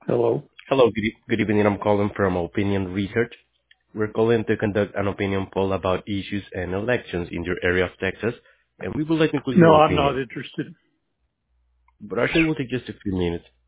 Hello. Hello, good evening. I'm calling from Opinion Research. We're calling to conduct an opinion poll about issues and elections in your area of Texas, and we would like to include No, your I'm not opinion. interested. But actually, it will take just a few minutes.